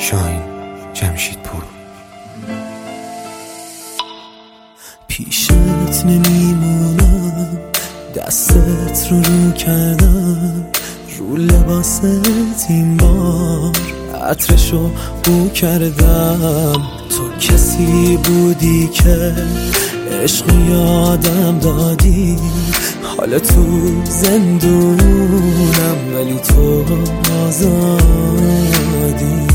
شاهین جمشیدپور. پیشت نمیمونم، دستت رو کردم، رو لباست این بار عطرشو بو کردم. تو کسی بودی که عشق یادم دادی، حالا تو زندونم ولی تو آزادی.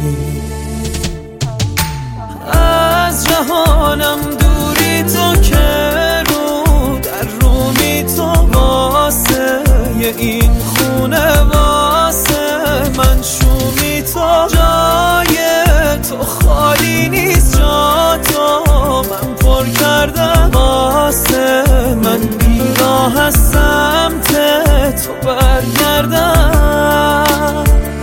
از جهانم دوری تو که رو در رومی تو، واسه این خونه واسه من شومی تو. جای تو خالی نیست، جا تو من پر کردم، واسه من بیراه از سمت تو برگردم.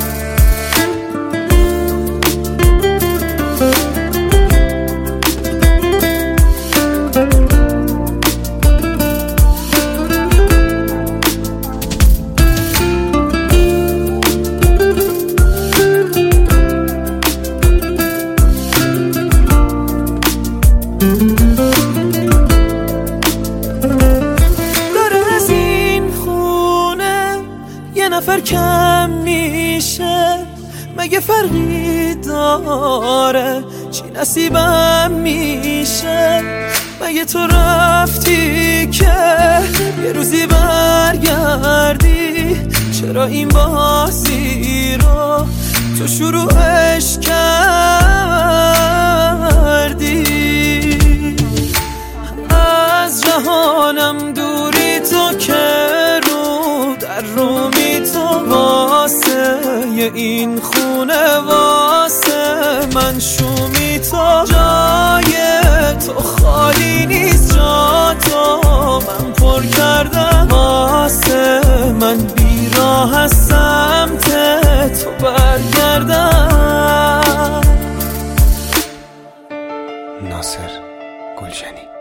نفر کم میشه، مگه فرقی داره چی نصیبم میشه؟ مگه تو رفتی که یه روزی برگردی؟ چرا این بازی رو تو شروعش کردی؟ از جهانم دوری تو که رو در رومی تو، واسه این خونه واسه من شومی تو. جای تو خالی نیست، جا تو من پر کردم، واسه من بیراه از سمت تو برگردم. ناصر گلشنی.